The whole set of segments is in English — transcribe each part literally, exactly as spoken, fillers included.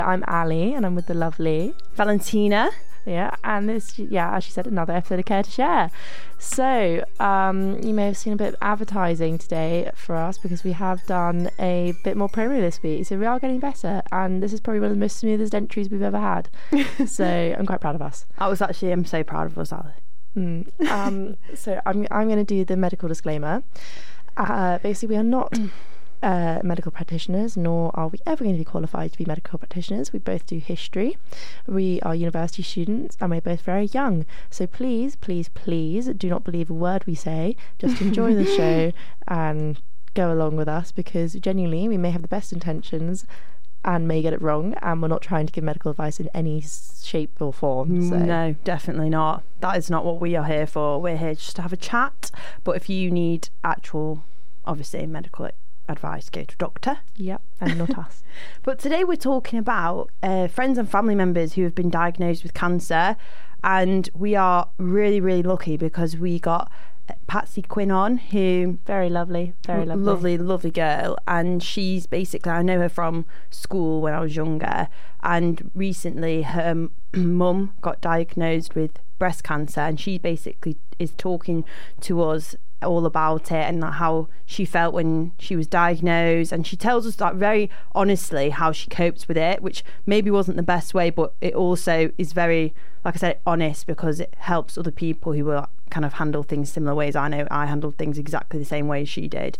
I'm Ali and I'm with the lovely Valentina. Yeah, and this, yeah, as she said, another episode of Care to Share. So, um, you may have seen a bit of advertising today for us because we have done a bit more promo this week. So we are getting better, and this is probably one of the most smoothest entries we've ever had. So I'm quite proud of us. I was actually, I'm so proud of us, Ali. Mm. Um, so I'm I'm going to do the medical disclaimer. Uh, basically, we are not uh, medical practitioners, nor are we ever going to be qualified to be medical practitioners. We both do history. We are university students, and we're both very young. So please, please, please do not believe a word we say. Just enjoy the show and go along with us, because genuinely we may have the best intentions and may get it wrong, and we're not trying to give medical advice in any shape or form. So. No, definitely not. That is not what we are here for. We're here just to have a chat. But if you need actual, obviously, medical advice, go to a doctor. Yep, and not us. But today we're talking about uh, friends and family members who have been diagnosed with cancer, and we are really, really lucky because we got Patsy Quinn on, who very lovely, very lovely, lovely, lovely girl, and she's basically, I know her from school when I was younger, and recently her mum got diagnosed with breast cancer, and she basically is talking to us all about it and how she felt when she was diagnosed, and she tells us that very honestly how she copes with it, which maybe wasn't the best way, but it also is very, like I said, honest, because it helps other people who will kind of handle things similar ways. I know I handled things exactly the same way as she did.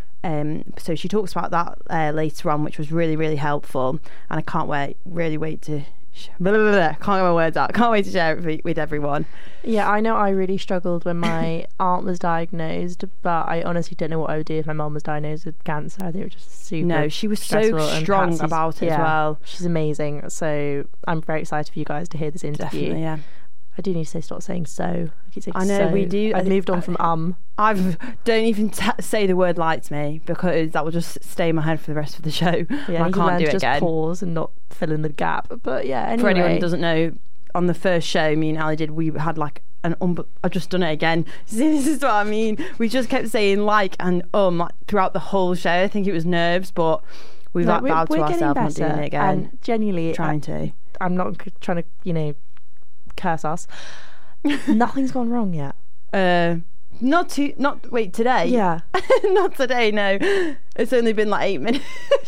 Um, so she talks about that uh, later on, which was really, really helpful, and I can't wait, really wait to Blah, blah, blah, blah. Can't get my words out. Can't wait to share it with everyone. Yeah, I know I really struggled when my aunt was diagnosed, but I honestly don't know what I would do if my mum was diagnosed with cancer. I think it was just super No, she was so strong about it yeah, as well. She's amazing. So I'm very excited for you guys to hear this interview. Definitely, yeah. I do need to say stop saying so. I keep saying I know, so. we do. I've moved on from um. I've don't even t- say the word like to me, because that will just stay in my head for the rest of the show. Yeah, I can't do it just again. Pause and not fill in the gap. But yeah, anyway. For anyone who doesn't know, on the first show me and Ali did, we had like an um. I've just done it again. See, this is what I mean. We just kept saying like and um like, throughout the whole show. I think it was nerves, but we've no, like bowed to ourselves not doing it again. And genuinely, trying I, to. I'm not trying to, you know, curse us. Nothing's gone wrong yet. Uh, not to not wait today. Yeah, not today. No, it's only been like eight minutes.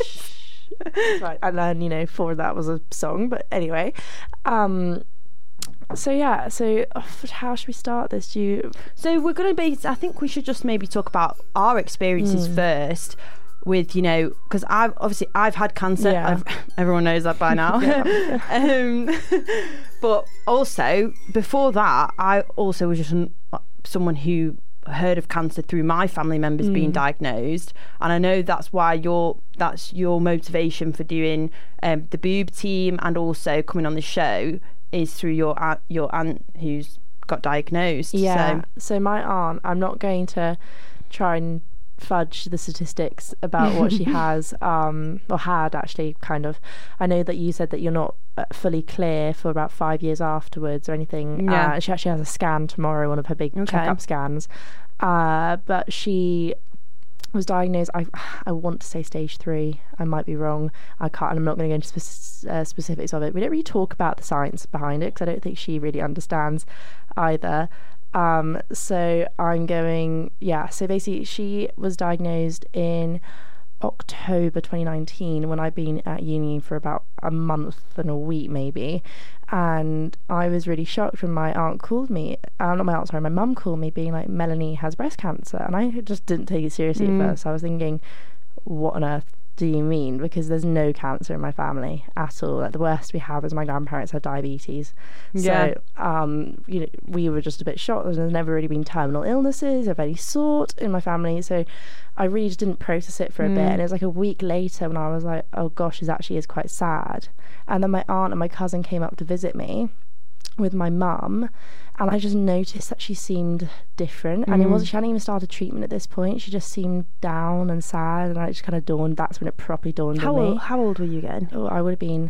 Right, and then you know, four of that was a song. But anyway, um, so yeah, so oh, how should we start this? Do you? So we're gonna be. I think we should just maybe talk about our experiences mm. first. With, you know, because I've obviously I've had cancer. Yeah. I've, everyone knows that by now. Yeah. um, but also before that, I also was just an, someone who heard of cancer through my family members mm. being diagnosed, and I know that's why your that's your motivation for doing um, the boob team and also coming on the show is through your aunt, your aunt who's got diagnosed. Yeah. So, so my aunt, I'm not going to try and fudge the statistics about what she has um or had actually kind of. I know that you said that you're not fully clear for about five years afterwards or anything. Yeah. Uh, she actually has a scan tomorrow, one of her big okay. checkup scans, uh but she was diagnosed, I I want to say stage three, I might be wrong, I can't, and I'm not going to go into spe- uh, specifics of it. We don't really talk about the science behind it because I don't think she really understands either. Um, so I'm going, yeah, so basically she was diagnosed in October twenty nineteen when I'd been at uni for about a month and a week maybe, and I was really shocked when my aunt called me, uh, not my aunt, sorry, my mum called me being like, Melanie has breast cancer, and I just didn't take it seriously mm. at first. I was thinking, what on earth do you mean? Because there's no cancer in my family at all. Like, the worst we have is my grandparents had diabetes. Yeah. So, um, you know, we were just a bit shocked. There's never really been terminal illnesses of any sort in my family. So I really just didn't process it for a mm. bit. And it was like a week later when I was like, oh gosh, this actually is quite sad. And then my aunt and my cousin came up to visit me with my mum, and I just noticed that she seemed different. Mm. And it wasn't, she hadn't even started treatment at this point. She just seemed down and sad, and I just kind of dawned, that's when it properly dawned how on me. Old, how old were you again? Oh, I would have been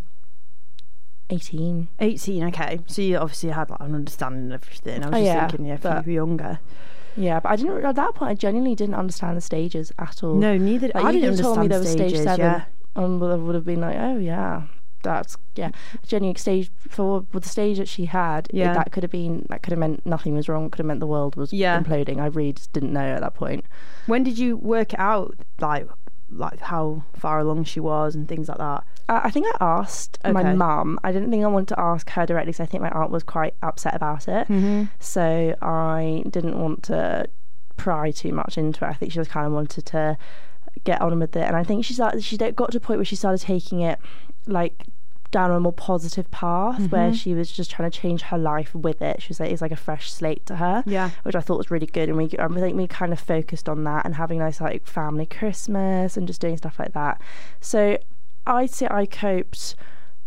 eighteen. eighteen, okay. So you obviously had like an understanding of everything. I was oh, just yeah, thinking, yeah, if you were younger. Yeah, but I didn't, at that point, I genuinely didn't understand the stages at all. No, neither. Like, I you didn't understand told me there the was stages, stage seven, yeah. and I would have been like, oh yeah, that's yeah genuine stage for with the stage that she had. Yeah. It, that could have been that could have meant nothing was wrong. Could have meant the world was yeah. imploding. I really just didn't know at that point. When did you work it out, like like how far along she was and things like that? Uh, I think I asked okay. my mum. I didn't think I wanted to ask her directly because I think my aunt was quite upset about it. Mm-hmm. So I didn't want to pry too much into it. I think she just kind of wanted to get on with it, and I think she started, she got to a point where she started taking it like down a more positive path, mm-hmm. where she was just trying to change her life with it. She was like, it's like a fresh slate to her, yeah, which I thought was really good. And we, I think we kind of focused on that and having nice like family Christmas and just doing stuff like that. So I'd say I coped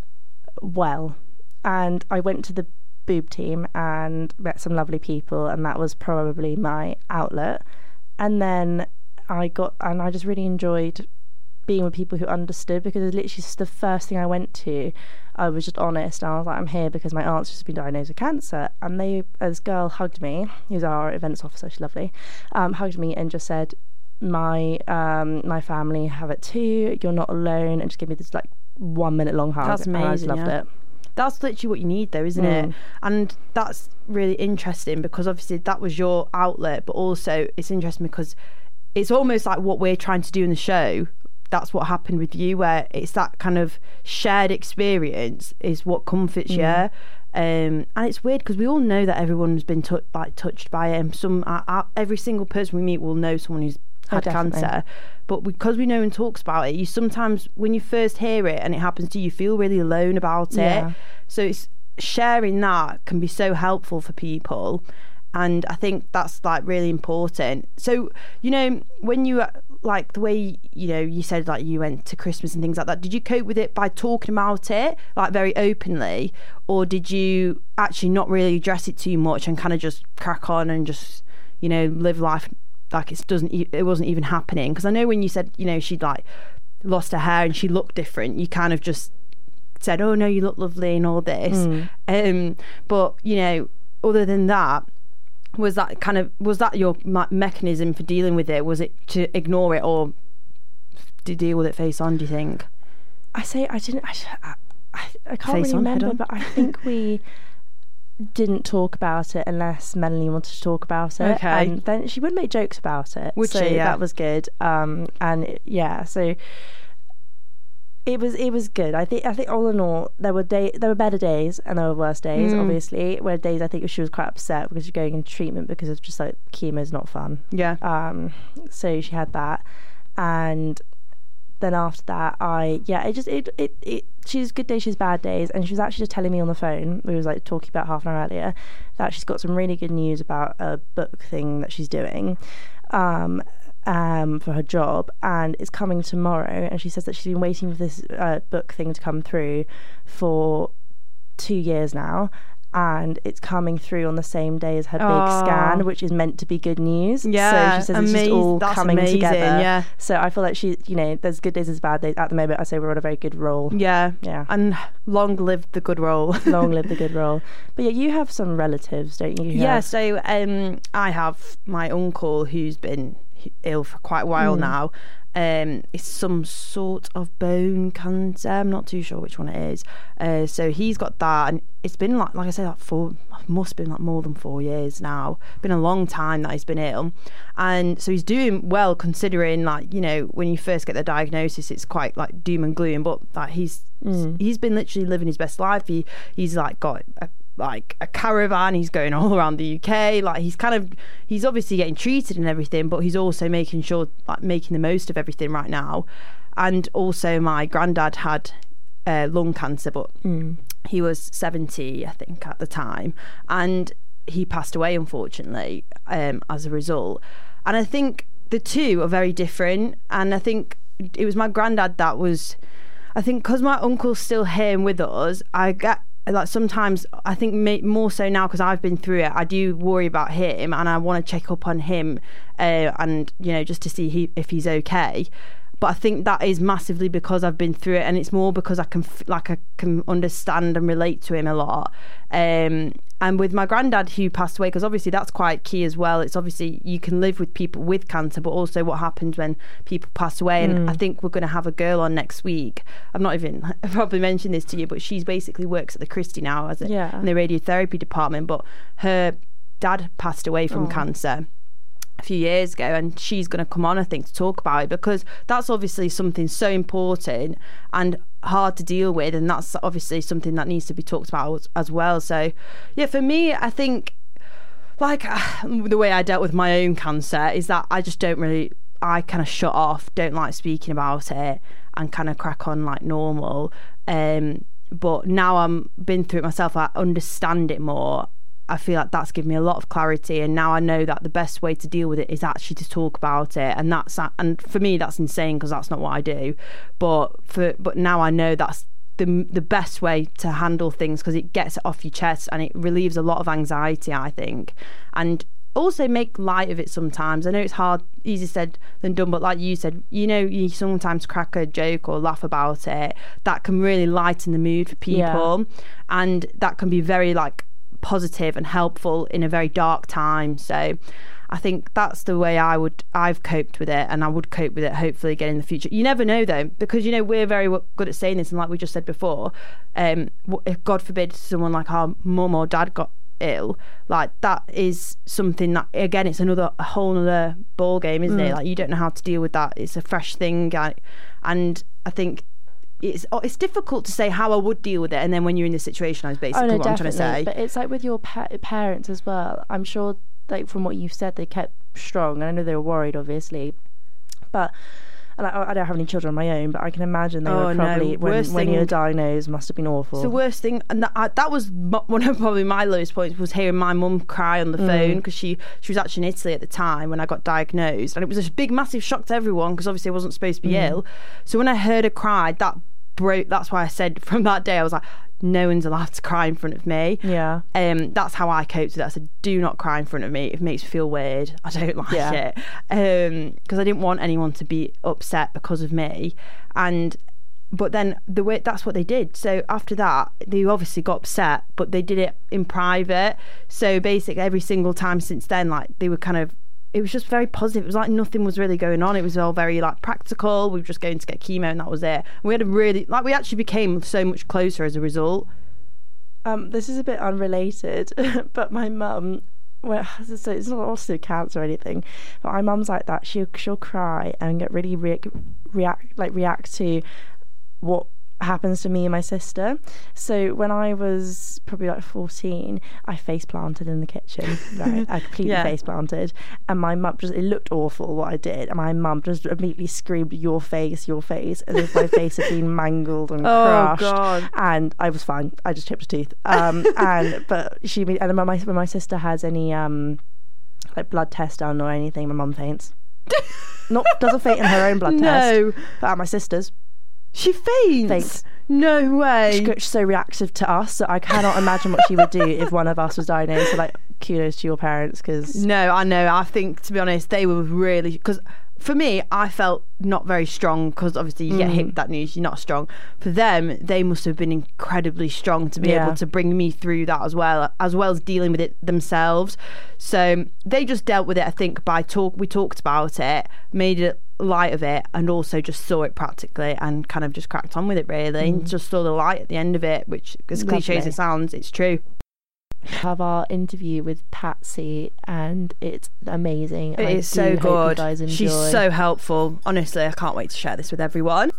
well, and I went to the boob team and met some lovely people, and that was probably my outlet. And then I got, and I just really enjoyed being with people who understood, because it was literally just the first thing I went to. I was just honest, and I was like, I'm here because my aunt's just been diagnosed with cancer. And they, this girl hugged me, who's our events officer, she's lovely, um, hugged me and just said, my um, my family have it too, you're not alone, and just gave me this like one minute long hug. That's amazing. And I just loved yeah. it. That's literally what you need though, isn't mm. it? And that's really interesting, because obviously that was your outlet, but also it's interesting because it's almost like what we're trying to do in the show. That's what happened with you, where it's that kind of shared experience is what comforts mm. you. Um, and it's weird because we all know that everyone's been t- like touched by it, and some uh, uh, every single person we meet will know someone who's had oh, cancer. But because we know and talks about it, you sometimes when you first hear it and it happens to you, you feel really alone about yeah. it. So it's sharing that can be so helpful for people, and I think that's like really important. So you know, when you like the way you know you said like you went to Christmas and things like that, did you cope with it by talking about it like very openly, or did you actually not really address it too much and kind of just crack on and just you know live life like it doesn't it wasn't even happening? Because I know when you said you know she'd like lost her hair and she looked different, you kind of just said, oh no, you look lovely and all this. mm. um but you know, other than that, was that kind of was that your me- mechanism for dealing with it? Was it to ignore it or to deal with it face on, do you think? I say I didn't I, I, I can't face really on, remember, but I think we didn't talk about it unless Melanie wanted to talk about it. Okay. And then she would make jokes about it. Would so she? Yeah. That was good. Um, and it, yeah, so it was it was good. I think I think all in all, there were day there were better days and there were worse days. Mm. Obviously, where days I think she was quite upset because she's going into treatment because it's just like chemo's not fun. Yeah. Um. So she had that, and then after that, I yeah, it just it it it. She's good days, she's bad days, and she was actually just telling me on the phone. We was like talking about half an hour earlier that she's got some really good news about a book thing that she's doing. Um. Um, for her job, and it's coming tomorrow, and she says that she's been waiting for this uh, book thing to come through for two years now, and it's coming through on the same day as her oh. big scan, which is meant to be good news. Yeah, so she says amazing. It's just all That's coming amazing, together. yeah. So I feel like she, you know, there's good days, there's bad days. At the moment, I say we're on a very good roll. Yeah, yeah, and long live the good roll. Long live the good roll. But yeah, you have some relatives, don't you? Yeah, have... so um, I have my uncle who's been ill for quite a while mm. now. Um, it's some sort of bone cancer. I'm not too sure which one it is. Uh, so he's got that, and it's been like, like I said, like four, must have been like more than four years now. Been a long time that he's been ill, and so he's doing well considering, like you know, when you first get the diagnosis, it's quite like doom and gloom. But like he's mm. he's been literally living his best life. He he's like got a like a caravan, he's going all around the U K, like he's kind of he's obviously getting treated and everything, but he's also making sure like making the most of everything right now. And also my granddad had uh, lung cancer, but mm. he was seventy I think at the time, and he passed away unfortunately um, as a result. And I think the two are very different, and I think it was my granddad that was I think because my uncle's still here and with us, I get like sometimes I think more so now because I've been through it, I do worry about him and I want to check up on him uh, and you know just to see he, if he's okay. But I think that is massively because I've been through it, and it's more because I can like I can understand and relate to him a lot. Um, and with my granddad who passed away, because obviously that's quite key as well. It's obviously you can live with people with cancer, but also what happens when people pass away. And mm. I think we're going to have a girl on next week. I've not even I've probably mentioned this to you, but she's basically works at the Christie now as a, yeah. in the radiotherapy department. But her dad passed away from oh. cancer a few years ago, and she's going to come on, I think, to talk about it, because that's obviously something so important and hard to deal with, and that's obviously something that needs to be talked about as well. So yeah, for me, I think like the way I dealt with my own cancer is that I just don't really I kind of shut off, don't like speaking about it, and kind of crack on like normal. Um but now I'm been through it myself, I understand it more. I feel like that's given me a lot of clarity, and now I know that the best way to deal with it is actually to talk about it, and that's and for me that's insane because that's not what I do, but for but now I know that's the the best way to handle things, because it gets it off your chest and it relieves a lot of anxiety, I think, and also make light of it sometimes. I know it's hard, easier said than done, but like you said, you know, you sometimes crack a joke or laugh about it, that can really lighten the mood for people, yeah. and that can be very like positive and helpful in a very dark time. So I think that's the way I would I've coped with it, and I would cope with it hopefully again in the future. You never know though, because you know we're very good at saying this, and like we just said before, um if God forbid someone like our mum or dad got ill, like that is something that again it's another a whole other ball game, isn't mm. it? Like you don't know how to deal with that. It's a fresh thing, and I think it's it's difficult to say how I would deal with it, and then when you're in this situation, is basically oh, no, what I'm trying to say. But it's like with your pa- parents as well. I'm sure, like from what you've said, they kept strong. And I know they were worried, obviously, but and I, I don't have any children of my own, but I can imagine they oh, were probably no. when, thing, when you were diagnosed must have been awful. It's the worst thing, and that, I, that was one of probably my lowest points, was hearing my mum cry on the mm. phone, because she she was actually in Italy at the time when I got diagnosed, and it was a big massive shock to everyone because obviously I wasn't supposed to be mm. ill. So when I heard her cry, that broke. That's why I said from that day I was like, no one's allowed to cry in front of me. Yeah. Um that's how I coped with it. I said, do not cry in front of me. It makes me feel weird. I don't like yeah. it. Um because I didn't want anyone to be upset because of me. And but then the way that's what they did. So after that, they obviously got upset, but they did it in private. So basically every single time since then, like they were kind of it was just very positive. It was like nothing was really going on. It was all very like practical. We were just going to get chemo and that was it. And we had a really like we actually became so much closer as a result. Um, this is a bit unrelated, but my mum, well, so it's not also cancer or anything, but my mum's like that. She'll she'll cry and get really re- react like react to what happens to me and my sister. So when I was probably like fourteen, I face planted in the kitchen. Right, I completely yeah. face planted, and my mum just it looked awful what I did, and my mum just immediately screamed, "Your face, your face," as if my face had been mangled and oh, crushed. God. And I was fine. I just chipped a tooth. Um, and but she and then when my when my sister has any um like blood test done or anything, my mum faints. Not doesn't faint in her own blood no. test, but at my sister's. She faints? Faints. No way. She's so reactive to us, so I cannot imagine what she would do if one of us was diagnosed. So, like, kudos to your parents, because... No, I know. I think, to be honest, they were really... Because for me, I felt not very strong, because obviously you get mm. hit with that news, you're not strong. For them, they must have been incredibly strong to be yeah. able to bring me through that as well, as well as dealing with it themselves. So they just dealt with it, I think, by talk. We talked about it, made it light of it, and also just saw it practically and kind of just cracked on with it, really. Mm. Just saw the light at the end of it, which, as cliche as it sounds, it's true. Have our interview with Patsy, and it's amazing. It I is so good. She's so helpful. Honestly, I can't wait to share this with everyone.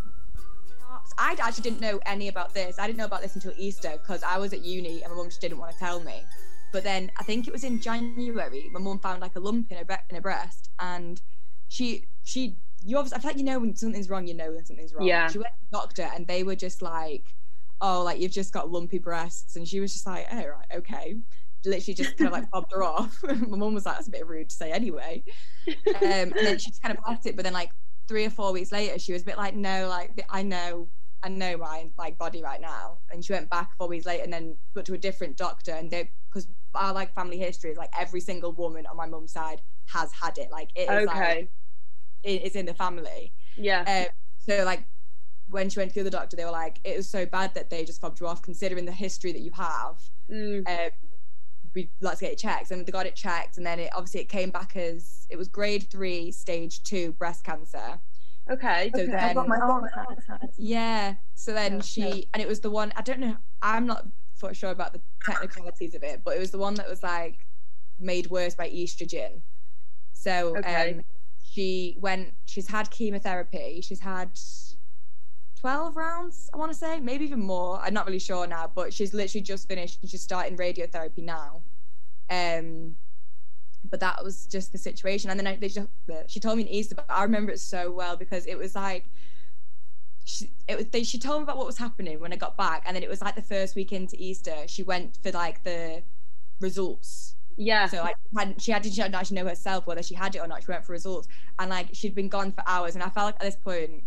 I actually didn't know any about this. I didn't know about this until Easter, because I was at uni and my mum just didn't want to tell me. But then I think it was in January, my mum found like a lump in her, be- in her breast, and she she you obviously I feel like you know when something's wrong, you know when something's wrong. Yeah. She went to the doctor and they were just like, oh, like you've just got lumpy breasts, and she was just like, oh right, okay. Literally just kind of like bobbed her off. My mum was like, that's a bit rude to say anyway. Um, and then she just kind of left it, but then like three or four weeks later, she was a bit like, no, like I know, I know my like body right now. And she went back four weeks later and then went to a different doctor, and they, because our like family history is like every single woman on my mum's side has had it. Like it is okay. like it's in the family. Yeah. Um, so like when she went to the doctor, they were like, it was so bad that they just fobbed you off, considering the history that you have. Mm. Um, we let's get it checked. And they got it checked, and then it obviously it came back as it was grade three, stage two breast cancer. Okay. So okay. then, I've got my aunt had. Yeah. So then yeah, she yeah. and it was the one, I don't know, I'm not for sure about the technicalities of it, but it was the one that was like made worse by estrogen. So okay. um she went she's had chemotherapy, she's had twelve rounds, I want to say, maybe even more, I'm not really sure now, but she's literally just finished and she's starting radiotherapy now. Um but that was just the situation. And then I, they just, she told me in Easter, but I remember it so well because it was like she, it was they, she told me about what was happening when I got back, and then it was like the first week into Easter she went for like the results. Yeah. So like hadn't, she had to she didn't actually know herself whether she had it or not. She went for results, and like she'd been gone for hours, and I felt like at this point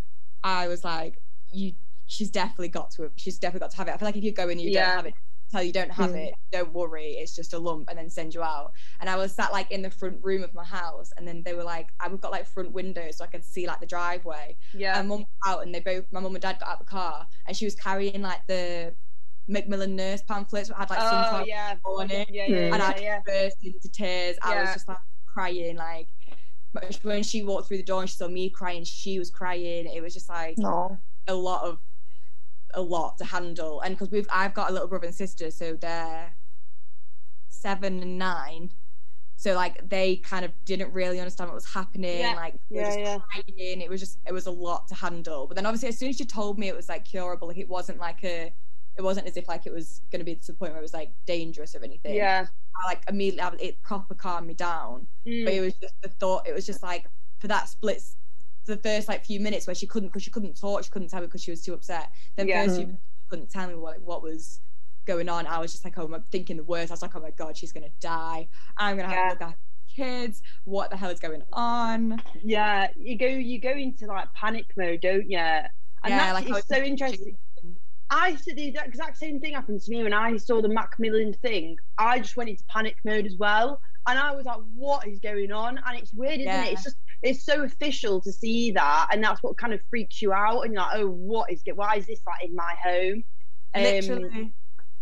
I was like, you she's definitely got to she's definitely got to have it. I feel like if you go in and you yeah. don't have it, tell you don't have mm. it, don't worry, it's just a lump, and then send you out. And I was sat like in the front room of my house, and then they were like, I've got like front windows so I could see like the driveway. Yeah. And mum got out, and they both my mum and dad got out of the car, and she was carrying like the Macmillan nurse pamphlets that had like oh, some yeah. on it. Yeah, yeah, and yeah, I yeah. burst into tears. Yeah. I was just like crying, like when she walked through the door and she saw me crying, she was crying. It was just like Aww. a lot of a lot to handle. And because we've I've got a little brother and sister, so they're seven and nine, so like they kind of didn't really understand what was happening. Yeah. Like we were yeah, just yeah. crying. It was just it was a lot to handle. But then obviously as soon as she told me it was like curable, like it wasn't like a it wasn't as if like it was going to be to the point where it was like dangerous or anything. Yeah. I like immediately I, it proper calmed me down. Mm. But it was just the thought, it was just like for that split the first like few minutes where she couldn't because she couldn't talk, she couldn't tell me because she was too upset. Then yeah. first few minutes, she couldn't tell me what what was going on. I was just like, oh my, thinking the worst. I was like, oh my god, she's gonna die. I'm gonna have yeah. to look after kids. What the hell is going on? Yeah, you go you go into like panic mode, don't you? And yeah, that's like so interesting. I said the exact same thing happened to me when I saw the Macmillan thing. I just went into panic mode as well, and I was like, what is going on? And it's weird, isn't yeah. it? It's just it's so official to see that, and that's what kind of freaks you out, and you're like, oh, what is it? Why is this like in my home? Um, Literally.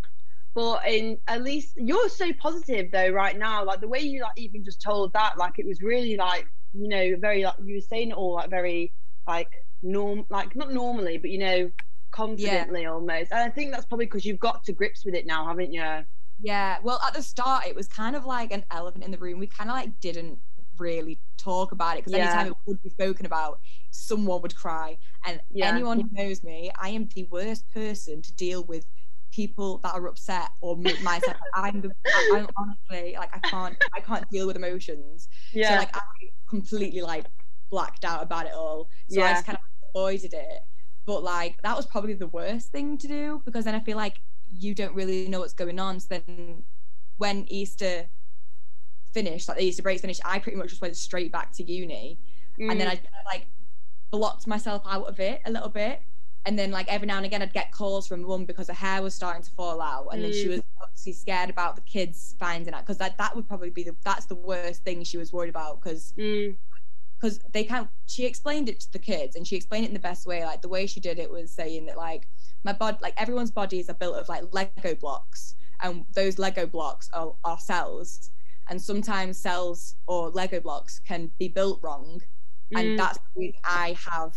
But in at least you're so positive though right now, like the way you like even just told that, like it was really like, you know, very like you were saying it all like very like norm like not normally, but you know, confidently yeah. almost. And I think that's probably because you've got to grips with it now, haven't you? Yeah, well at the start it was kind of like an elephant in the room. We kind of like didn't really talk about it because yeah. anytime it would be spoken about, someone would cry. And yeah. anyone who knows me, I am the worst person to deal with people that are upset or myself. I'm the, I'm honestly like I can't I can't deal with emotions. Yeah. So like I completely like blacked out about it all. So yeah. I just kind of avoided it. But like that was probably the worst thing to do because then I feel like you don't really know what's going on. So then when Easter finished, like the Easter breaks finished, I pretty much just went straight back to uni. Mm. And then I kind of like blocked myself out of it a little bit. And then like every now and again I'd get calls from mum because her hair was starting to fall out, and mm. then she was obviously scared about the kids finding out because that, that would probably be the that's the worst thing she was worried about because because mm. they can't she explained it to the kids and she explained it in the best way. Like the way she did it was saying that like my body like everyone's bodies are built of like Lego blocks, and those Lego blocks are, are cells, and sometimes cells or Lego blocks can be built wrong, mm. and that's why I have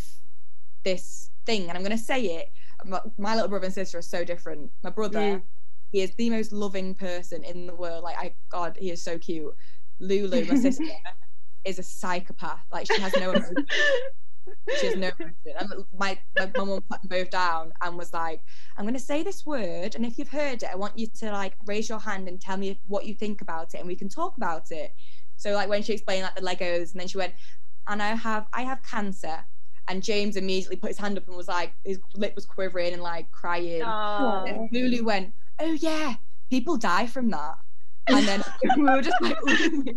this thing, and I'm going to say it, my, my little brother and sister are so different. My brother, mm. he is the most loving person in the world. Like, I God, he is so cute. Lulu, my sister, is a psychopath. Like, she has no emotion. She has no emotion. And my, my mum put them both down and was like, I'm going to say this word, and if you've heard it, I want you to, like, raise your hand and tell me what you think about it, and we can talk about it. So, like, when she explained, like, the Legos, and then she went, and I have, I have cancer. And James immediately put his hand up and was like, his lip was quivering and like crying. Aww. And Lulu went, oh yeah, people die from that. And then we were just like,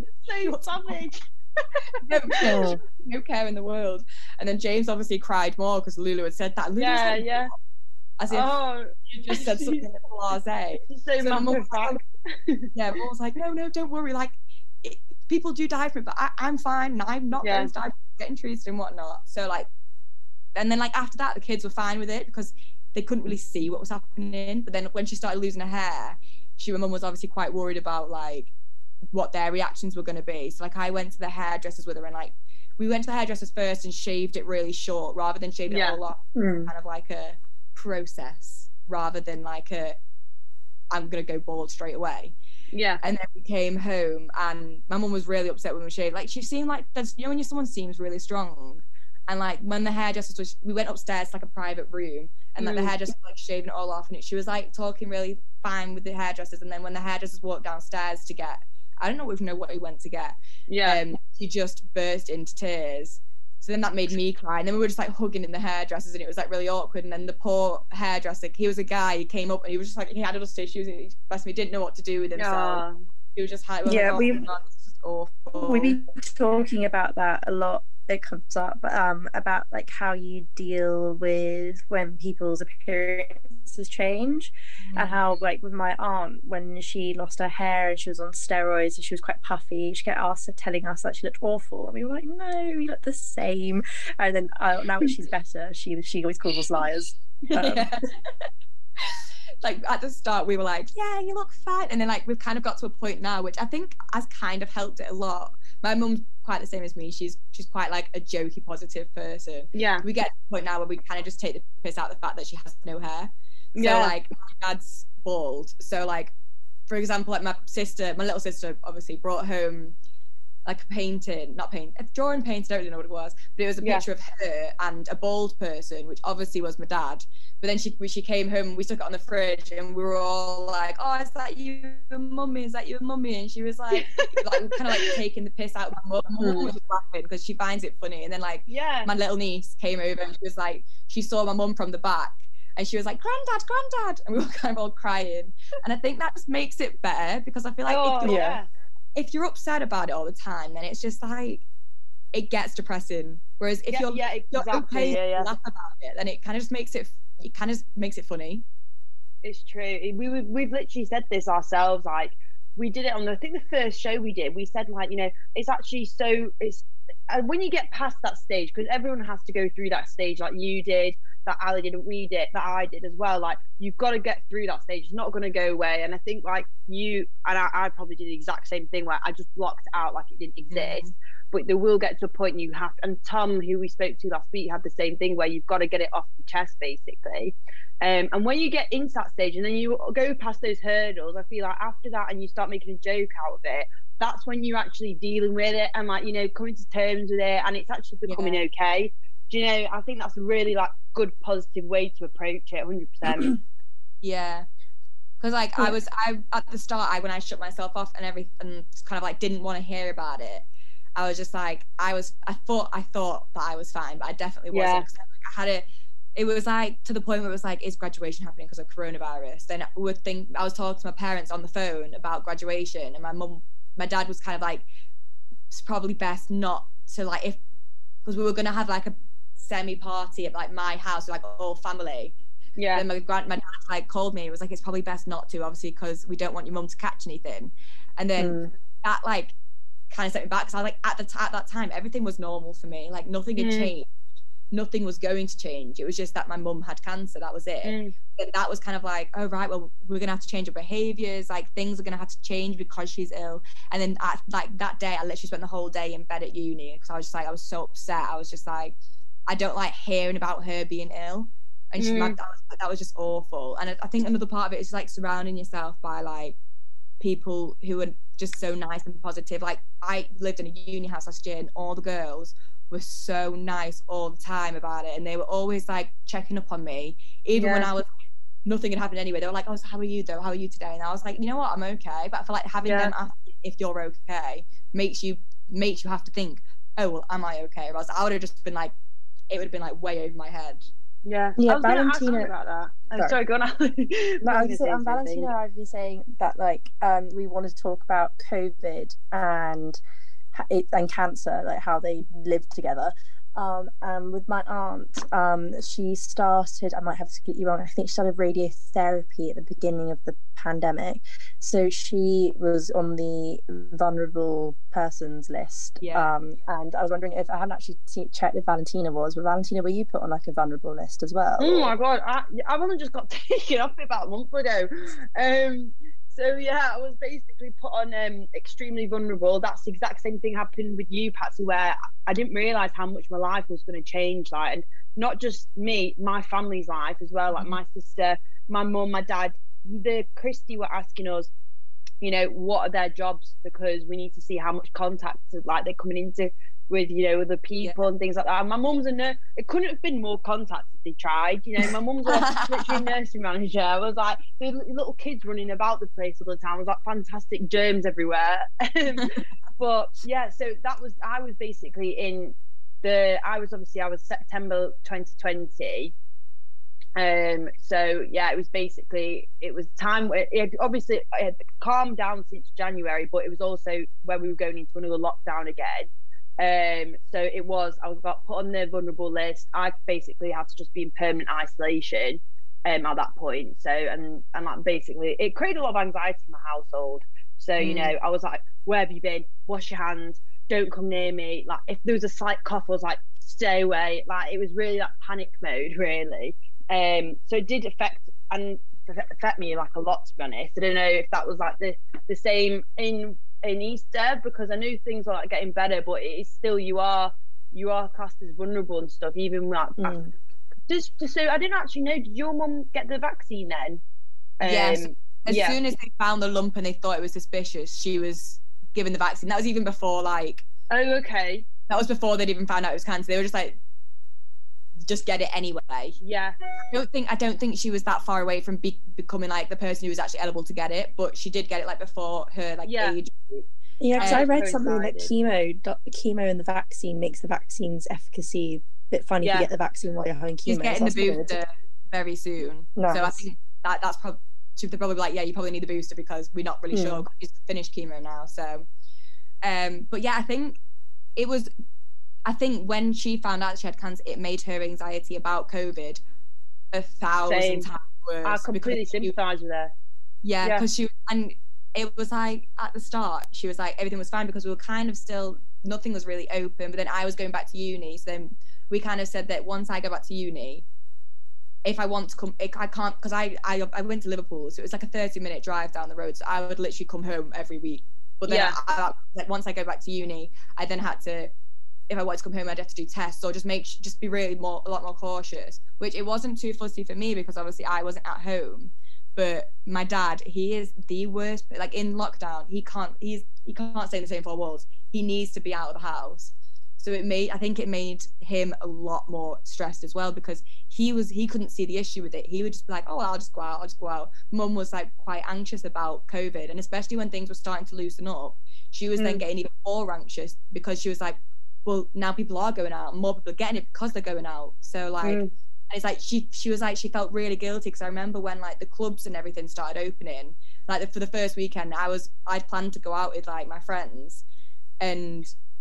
so savage. no, no, no care in the world. And then James obviously cried more because Lulu had said that. Lulu yeah, like, yeah. As if oh. you just said something blasé. So, so mum was like, yeah, mum was like, no, no, don't worry. Like, it, people do die from it, but I, I'm fine. And I'm not yeah. going to die. Getting treated and whatnot. So like, and then like after that the kids were fine with it because they couldn't really see what was happening. But then when she started losing her hair, she, my mum was obviously quite worried about like what their reactions were going to be. So like I went to the hairdressers with her, and like we went to the hairdressers first and shaved it really short rather than shaving yeah. it all off. Mm. Kind of like a process rather than like a I'm gonna go bald straight away. Yeah. And then we came home and my mum was really upset when we shaved. Like she seemed like there's you know when someone seems really strong, and like when the hairdressers was we went upstairs to like a private room, and like mm. the hairdresser was like shaving it all off, and she was like talking really fine with the hairdressers, and then when the hairdressers walked downstairs to get I don't know even know what he went to get. Yeah. Um, he just burst into tears. So then that made me cry. And then we were just like hugging in the hairdressers, and it was like really awkward. And then the poor hairdresser, he was a guy, he came up and he was just like, he had all those tissues and he, bless me, didn't know what to do with himself. Aww. He was just like, well, yeah, like, oh, we, man, this is awful. We've been talking about that a lot. It comes up um about like how you deal with when people's appearances change, mm. and how like with my aunt when she lost her hair and she was on steroids and she was quite puffy, she kept asked telling us that she looked awful, and we were like, no, you look the same. And then uh, now that she's better, she she always calls us liars. Um, yeah. Like at the start we were like, yeah, you look fine, and then like we've kind of got to a point now which I think has kind of helped it a lot. My mum's quite the same as me. She's she's quite like a jokey, positive person. Yeah. We get to the point now where we kind of just take the piss out of the fact that she has no hair. So yeah. like my dad's bald. So like for example, like my sister, my little sister obviously brought home like a painting, not paint, a drawing painting, I don't really know what it was, but it was a yeah. picture of her and a bald person, which obviously was my dad. But then she when she came home, we stuck it on the fridge, and we were all like, "Oh, is that you, mummy? Is that you, mummy?" And she was like, like kind of like taking the piss out of my mum. My mum was just laughing because she finds it funny. And then like, yeah, my little niece came over and she was like, she saw my mum from the back, and she was like, "Granddad, granddad," and we were kind of all crying. And I think that just makes it better because I feel like oh, if you're, yeah. if you're upset about it all the time, then it's just like it gets depressing. Whereas if yeah, you're, yeah, exactly. you're okay yeah, yeah. to laugh about it, then it kind of just makes it. It kind of makes it funny. It's true. We we've literally said this ourselves. Like we did it on the, I think the first show we did. We said like, you know, it's actually so it's and when you get past that stage, because everyone has to go through that stage, like you did, that Ali did, and we did, that I did as well. Like you've got to get through that stage. It's not going to go away. And I think like you and I, I probably did the exact same thing where I just blocked it out like it didn't exist. Mm-hmm. But there will get to a point you have, and Tom, who we spoke to last week, had the same thing where you've got to get it off the chest, basically. Um, and when you get into that stage and then you go past those hurdles, I feel like after that and you start making a joke out of it, that's when you're actually dealing with it and like, you know, coming to terms with it, and it's actually becoming yeah. okay. Do you know, I think that's a really like good, positive way to approach it, one hundred percent. Yeah. Because like yeah. I was, I at the start, I when I shut myself off and everything, and kind of like didn't want to hear about it, I was just like, I was, I thought, I thought that I was fine, but I definitely wasn't. Yeah. Cause I had a, it was like to the point where it was like, is graduation happening because of coronavirus? Then I would think, I was talking to my parents on the phone about graduation, and my mum, my dad was kind of like, it's probably best not to like, if, because we were going to have like a semi party at like my house, like all family. Yeah. Then my grand, my dad like called me. It was like, it's probably best not to, obviously, because we don't want your mum to catch anything. And then mm. that like, kind of set me back because I was like at the t- at that time everything was normal for me, like nothing had mm. changed, nothing was going to change. It was just that my mum had cancer, that was it. mm. And that was kind of like, oh right, well we're gonna have to change our behaviors, like things are gonna have to change because she's ill. And then at, like that day I literally spent the whole day in bed at uni because I was just like, I was so upset. I was just like, I don't like hearing about her being ill, and she, mm. like, that, was, that was just awful. And I, I think another part of it is like surrounding yourself by like people who are just so nice and positive. Like I lived in a uni house last year and all the girls were so nice all the time about it, and they were always like checking up on me even yeah. when I was nothing had happened anyway. They were like, oh, so how are you though, how are you today? And I was like, you know what, I'm okay. But I feel like having yeah. them ask if you're okay makes you makes you have to think, oh well, am I okay? Or else I would have just been like, it would have been like way over my head. Yeah, yeah. I was Valentina about that. I'm sorry. sorry, go on. No, I was saying, on Valentina, I'd be saying that like um, we wanted to talk about COVID and it and cancer, like how they lived together. Um, and with my aunt, um, she started, I might have to get you wrong, I think she started radiotherapy at the beginning of the pandemic. So she was on the vulnerable persons list. Yeah. Um, and I was wondering if, I haven't actually seen, checked if Valentina was, but Valentina, were you put on like a vulnerable list as well? Oh my God, I, I've only just got taken off it about a month ago. Um, So yeah, I was basically put on um extremely vulnerable. That's the exact same thing happened with you, Patsy, where I didn't realise how much my life was going to change, like, and not just me, my family's life as well, like my sister, my mum, my dad. The Christie were asking us, you know, what are their jobs, because we need to see how much contact like they're coming into with, you know, other people yeah. and things like that. And my mum's a nurse. It couldn't have been more contact if they tried. You know, my mum's like literally a nursing manager. I was like, the little kids running about the place all the time. I was like, fantastic, germs everywhere. But yeah, so that was, I was basically in the, I was obviously, I was September twenty twenty. Um, so yeah, it was basically, it was time where it obviously it had calmed down since January, but it was also where we were going into another lockdown again. Um, so it was, I got put on the vulnerable list. I basically had to just be in permanent isolation um, at that point. So, and, and like basically it created a lot of anxiety in my household. So, mm. you know, I was like, where have you been? Wash your hands. Don't come near me. Like if there was a slight cough, I was like, stay away. Like it was really that panic mode, really. Um, so it did affect and affect me like a lot, to be honest. I don't know if that was like the, the same in in Easter, because I knew things were like getting better, but it's still, you are you are classed as vulnerable and stuff, even like mm. just, just so I didn't actually know, did your mum get the vaccine then? Um, yes, as yeah. soon as they found the lump and they thought it was suspicious, she was given the vaccine. That was even before like oh okay that was before they'd even found out it was cancer. They were just like, just get it anyway. Yeah. I don't think I don't think she was that far away from be- becoming like the person who was actually eligible to get it, but she did get it like before her like yeah. age. Yeah, because um, I read something that chemo, chemo and the vaccine makes the vaccine's efficacy a bit funny. Yeah. If you get the vaccine while you're having chemo. She's getting so the booster good. very soon. Nice. So I think that that's probably she'd probably be like, yeah, you probably need the booster because we're not really mm. sure. She's finished chemo now, so. Um, but yeah, I think it was. I think when she found out she had cancer, it made her anxiety about COVID a thousand Same. times worse. I completely sympathise with her. Yeah, because yeah. she and it was like at the start she was like everything was fine because we were kind of still, nothing was really open. But then I was going back to uni, so then we kind of said that once I go back to uni, if I want to come, I can't because I, I I went to Liverpool, so it was like a thirty minute drive down the road. So I would literally come home every week. But then yeah. I, I, like once I go back to uni, I then had to. If I wanted to come home, I'd have to do tests or just make just be really more a lot more cautious. Which it wasn't too fussy for me because obviously I wasn't at home. But my dad, he is the worst. Like in lockdown, he can't he's he can't stay in the same four walls. He needs to be out of the house. So it made I think it made him a lot more stressed as well because he was he couldn't see the issue with it. He would just be like, oh, I'll just go out, I'll just go out. Mum was like quite anxious about COVID, and especially when things were starting to loosen up, she was mm. then getting even more anxious because she was like, well, now people are going out and more people are getting it because they're going out. So like mm. and it's like she she was like she felt really guilty because I remember when like the clubs and everything started opening, like the, for the first weekend I was I'd planned to go out with like my friends and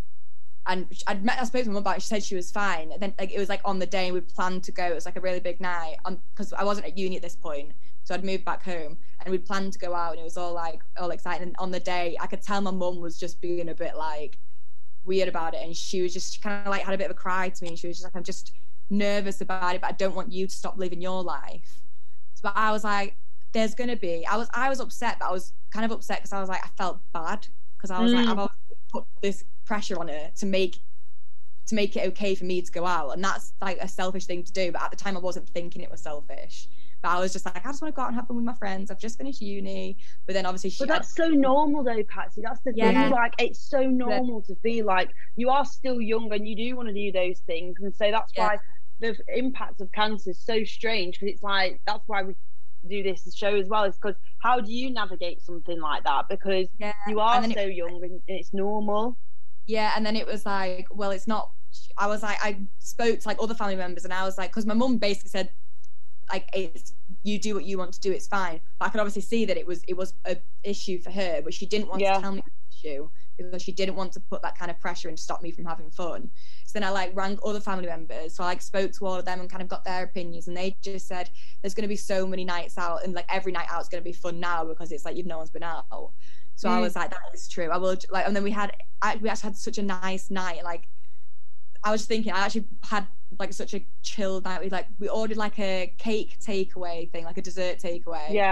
and I'd met I spoke to my mum about it. She said she was fine, and then like it was like on the day we planned to go, it was like a really big night because I wasn't at uni at this point, so I'd moved back home and we'd planned to go out and it was all like all exciting, and on the day I could tell my mum was just being a bit like weird about it, and she was just she kind of like had a bit of a cry to me, and she was just like, I'm just nervous about it, but I don't want you to stop living your life. But I was like, there's gonna be I was I was upset, but I was kind of upset because I was like I felt bad because I was mm. like I've always put this pressure on her to make to make it okay for me to go out, and that's like a selfish thing to do, but at the time I wasn't thinking it was selfish. But I was just like, I just want to go out and have fun with my friends. I've just finished uni. But then obviously she... But that's so normal though, Patsy. That's the yeah. thing. Like, it's so normal yeah. to feel like you are still young and you do want to do those things. And so that's yeah. why the impact of cancer is so strange, because it's like, that's why we do this show as well, is because how do you navigate something like that? Because yeah. you are so it, young and it's normal. Yeah, and then it was like, well, it's not... I was like, I spoke to like other family members and I was like, because my mum basically said, like, it's you do what you want to do, it's fine. But I could obviously see that it was it was a issue for her, but she didn't want yeah. to tell me the issue because she didn't want to put that kind of pressure and stop me from having fun. So then I like rang other family members, so I like spoke to all of them and kind of got their opinions, and they just said there's going to be so many nights out, and like every night out is going to be fun now because it's like you've no one's been out. So mm. I was like, that is true. I will like, and then we had I, we actually had such a nice night. Like I was thinking, I actually had like such a chill night. We like we ordered like a cake takeaway thing, like a dessert takeaway. Yeah.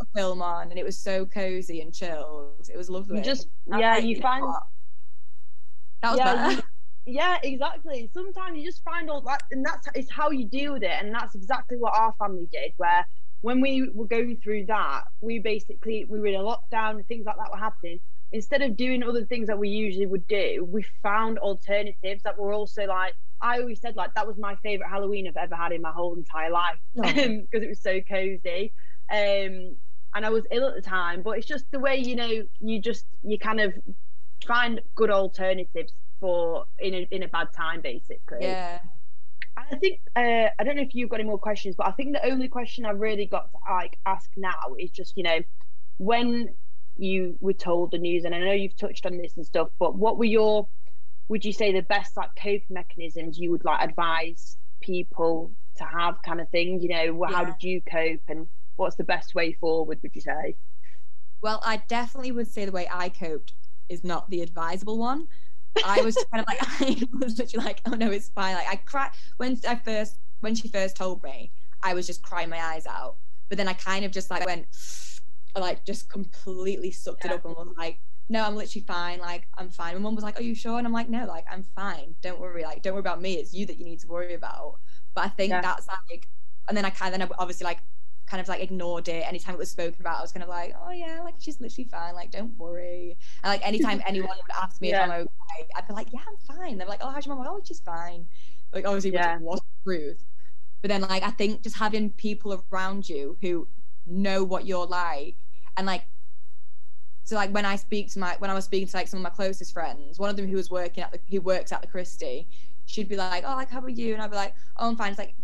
a film on, and it was so cozy and chilled. It was lovely. You just yeah, like, you find what? That was yeah, better. You, yeah, exactly. Sometimes you just find all that, and that's it's how you deal with it, and that's exactly what our family did. Where when we were going through that, we basically we were in a lockdown and things like that were happening. Instead of doing other things that we usually would do, we found alternatives that were also like, I always said, like, that was my favourite Halloween I've ever had in my whole entire life, because oh. um, it was so cozy. Um, and I was ill at the time, but it's just the way, you know, you just, you kind of find good alternatives for in a, in a bad time, basically. Yeah. I think, uh, I don't know if you've got any more questions, but I think the only question I've really got to like ask now is just, you know, when you were told the news, and I know you've touched on this and stuff, but what were your, would you say the best like coping mechanisms you would like advise people to have, kind of thing? You know, how yeah. did you cope, and what's the best way forward, would you say? Well, I definitely would say the way I coped is not the advisable one. I was kind of like, I was literally like, oh no, it's fine. Like I cried when I first, when she first told me, I was just crying my eyes out. But then I kind of just like went, like just completely sucked yeah. it up and was like, no, I'm literally fine. Like, I'm fine. My mum was like, are you sure? And I'm like, no, like, I'm fine. Don't worry. Like, don't worry about me. It's you that you need to worry about. But I think yeah. that's like, and then I kind of, then I obviously like, kind of like ignored it. Anytime it was spoken about, I was kind of like, oh yeah, like she's literally fine. Like, don't worry. And like, anytime anyone would ask me yeah. if I'm okay, I'd be like, yeah, I'm fine. They're like, oh, how's your mum? Like, oh, she's fine. Like, obviously, yeah. which wasn't the truth. But then like, I think just having people around you who know what you're like, and like, so like when I speak to my, when I was speaking to like some of my closest friends, one of them who was working at the, who works at the Christie, she'd be like, oh, like, how are you? And I'd be like, oh, I'm fine. It's like,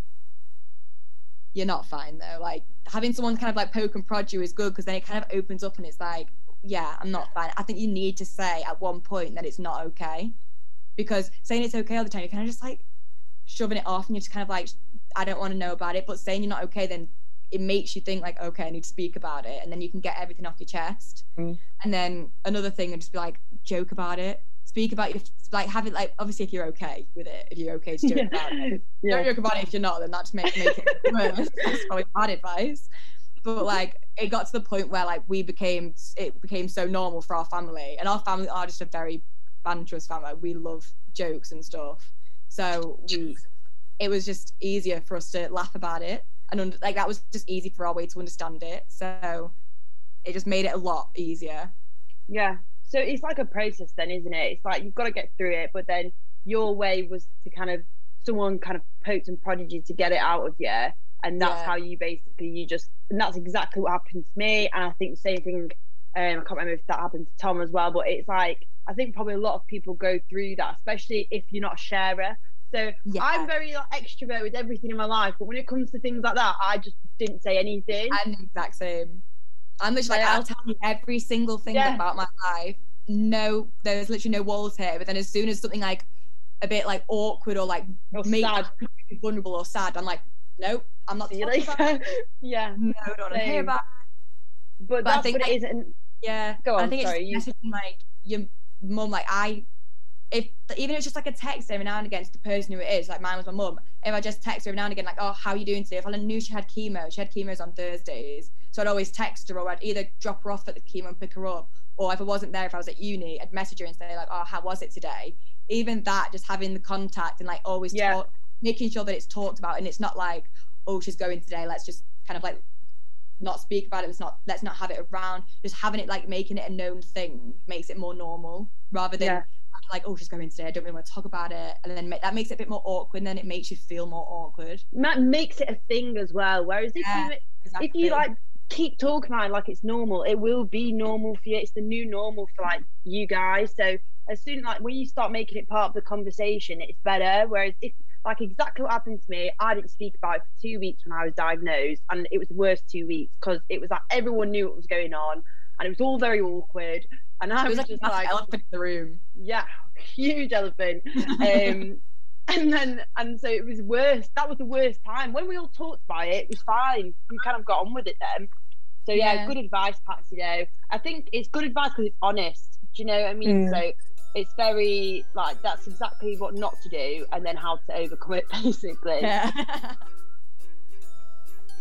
you're not fine though. Like having someone kind of like poke and prod you is good, because then it kind of opens up and it's like, yeah, I'm not fine. I think you need to say at one point that it's not okay, because saying it's okay all the time, you're kind of just like shoving it off, and you're just kind of like, I don't want to know about it. But saying you're not okay, then it makes you think like, okay, I need to speak about it, and then you can get everything off your chest. Mm. And then another thing, and just be like, joke about it, speak about your, like, have it like, obviously if you're okay with it, if you're okay to joke about it, yeah. don't joke about it if you're not, then that just makes make it worse. That's probably bad advice. But like, it got to the point where like we became, it became so normal for our family, and our family are just a very banterous family. We love jokes and stuff, so we, it was just easier for us to laugh about it. And like that was just easy for our way to understand it, so it just made it a lot easier. Yeah, so it's like a process then, isn't it? It's like you've got to get through it, but then your way was to kind of, someone kind of poked and prodded you to get it out of you, and that's yeah. how you basically, you just, and that's exactly what happened to me. And I think the same thing, um, I can't remember if that happened to Tom as well, but it's like, I think probably a lot of people go through that, especially if you're not a sharer. So yeah. I'm very like, extrovert with everything in my life, but when it comes to things like that, I just didn't say anything. I'm the exact same. I'm literally like, I'll tell you every single thing yeah. about my life. No, there's literally no walls here. But then as soon as something like a bit like awkward or like or me sad. vulnerable or sad, I'm like, nope, I'm not talking about it. Yeah. No, I don't want to hear about it. But, but that's I think what it is. And yeah. Go on, I think sorry. It's messaging like your mum, like I, if even if it's just like a text every now and again to the person who it is, like mine was my mum, if I just text her every now and again, like, oh, how are you doing today? If I knew she had chemo, she had chemos on Thursdays, so I'd always text her, or I'd either drop her off at the chemo and pick her up, or if I wasn't there, if I was at uni, I'd message her and say like, oh, how was it today? Even that, just having the contact and like always yeah. talk, making sure that it's talked about, and it's not like, oh, she's going today, let's just kind of like not speak about it, let's not let's not have it around. Just having it, like making it a known thing makes it more normal, rather than yeah. like, oh, she's going today, I don't really want to talk about it, and then make, that makes it a bit more awkward, and then it makes you feel more awkward. That makes it a thing as well, whereas if yeah, you exactly. if you like keep talking about it like it's normal, it will be normal for you. It's the new normal for like you guys. So as soon like when you start making it part of the conversation, it's better. Whereas if like exactly what happened to me, I didn't speak about it for two weeks when I was diagnosed, and it was the worst two weeks because it was like everyone knew what was going on, and it was all very awkward. And I was, was just like elephant in the room. Yeah, huge elephant. um, and then and so it was worse. That was the worst time. When we all talked about it, it was fine. We kind of got on with it then. So yeah, yeah. good advice, Patsy. Though I think it's good advice because it's honest. Do you know what I mean? Mm. So it's very like that's exactly what not to do, and then how to overcome it, basically. Yeah.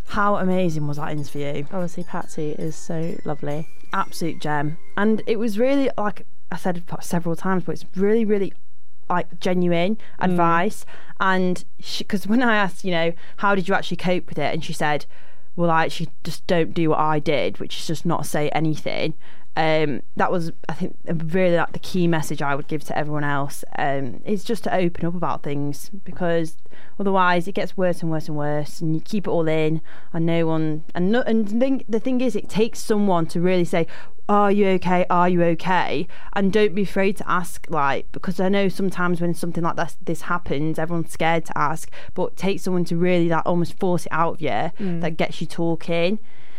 How amazing was that interview? Honestly, Patsy is so lovely. Absolute gem. And it was really, like I said several times, but it's really, really like genuine mm. advice. And because when I asked, you know, how did you actually cope with it? And she said, well, I actually just don't do what I did, which is just not say anything. Um, that was, I think, really like the key message I would give to everyone else. Um, is just to open up about things, because otherwise it gets worse and worse and worse, and you keep it all in, and no one. And no, and the thing, the thing is, it takes someone to really say, "Are you okay? Are you okay?" And don't be afraid to ask, like, because I know sometimes when something like this this happens, everyone's scared to ask, but it takes someone to really like almost force it out of you mm. that gets you talking.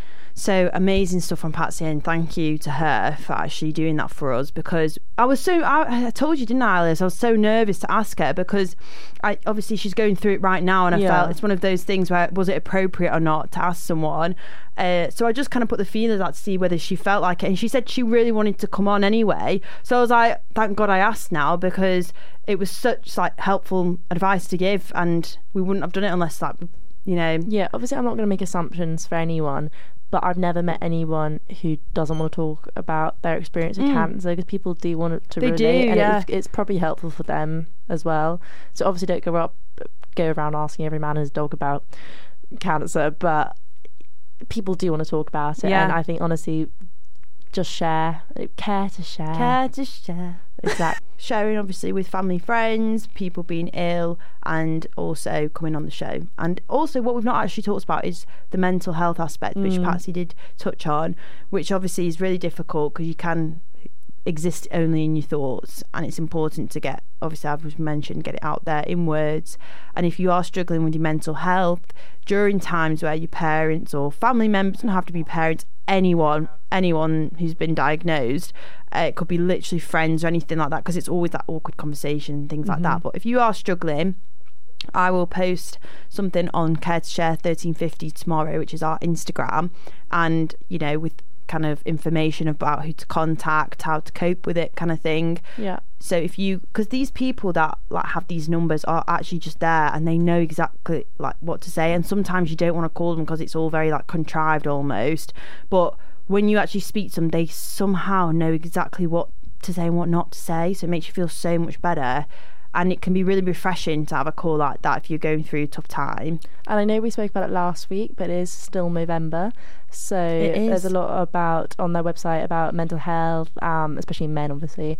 So amazing stuff from Patsy, and thank you to her for actually doing that for us, because I was so I, I told you, didn't I, Alice? I was so nervous to ask her, because I obviously she's going through it right now, and I yeah. felt it's one of those things where was it appropriate or not to ask someone. Uh, so I just kind of put the feelers out to see whether she felt like it, and she said she really wanted to come on anyway. So I was like, thank God I asked now, because it was such like helpful advice to give, and we wouldn't have done it unless like, you know. Yeah, obviously I'm not going to make assumptions for anyone, but I've never met anyone who doesn't want to talk about their experience with mm. cancer, because people do want to they relate, do, and yeah. it's, it's probably helpful for them as well. So obviously don't go up, go around asking every man and his dog about cancer, but people do want to talk about it, yeah. and I think honestly, just share, care to share, care to share, exactly. Sharing obviously with family, friends, people being ill, and also coming on the show. And also what we've not actually talked about is the mental health aspect, which mm. Patsy did touch on, which obviously is really difficult because you can exist only in your thoughts, and it's important to get, obviously I've mentioned, get it out there in words. And if you are struggling with your mental health during times where your parents or family members, don't have to be parents, anyone anyone who's been diagnosed, uh, it could be literally friends or anything like that, because it's always that awkward conversation and things mm-hmm. like that. But if you are struggling, I will post something on Care to Share thirteen fifty tomorrow, which is our Instagram, and you know, with kind of information about who to contact, how to cope with it, kind of thing. Yeah. So if you, because these people that like have these numbers are actually just there, and they know exactly like what to say, and sometimes you don't want to call them because it's all very like contrived almost, but when you actually speak to them, they somehow know exactly what to say and what not to say, so it makes you feel so much better. And it can be really refreshing to have a call like that if you're going through a tough time. And I know we spoke about it last week, but it is still November. So there's a lot about on their website about mental health, um, especially men, obviously.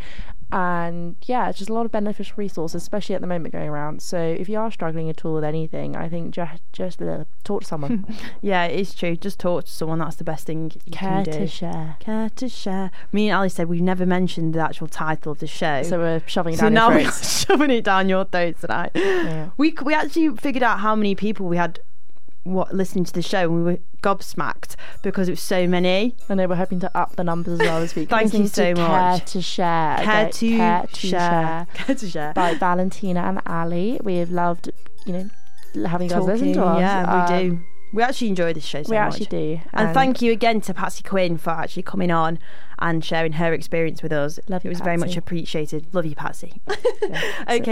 And yeah, it's just a lot of beneficial resources, especially at the moment going around. So if you are struggling at all with anything, I think just just uh, talk to someone. Yeah, it is true. Just talk to someone. That's the best thing you Care can do. to share. Care to share. Me and Ali said we've never mentioned the actual title of the show. So we're shoving it so down now your we're shoving it down your throats tonight. Yeah. We we actually figured out how many people we had what listening to the show, and we were gobsmacked because it was so many. I know, we're hoping to up the numbers as well this week. Thank you so much. Care to Share. Care to, care to share. share. Care to Share. By Valentina and Ali. We have loved, you know, having you guys listen to us. Yeah, um, we do. We actually enjoy this show so we much. We actually do. And, and thank you again to Patsy Quinn for actually coming on and sharing her experience with us. Love you, It was Patsy. very much appreciated. Love you, Patsy. Yeah. Okay.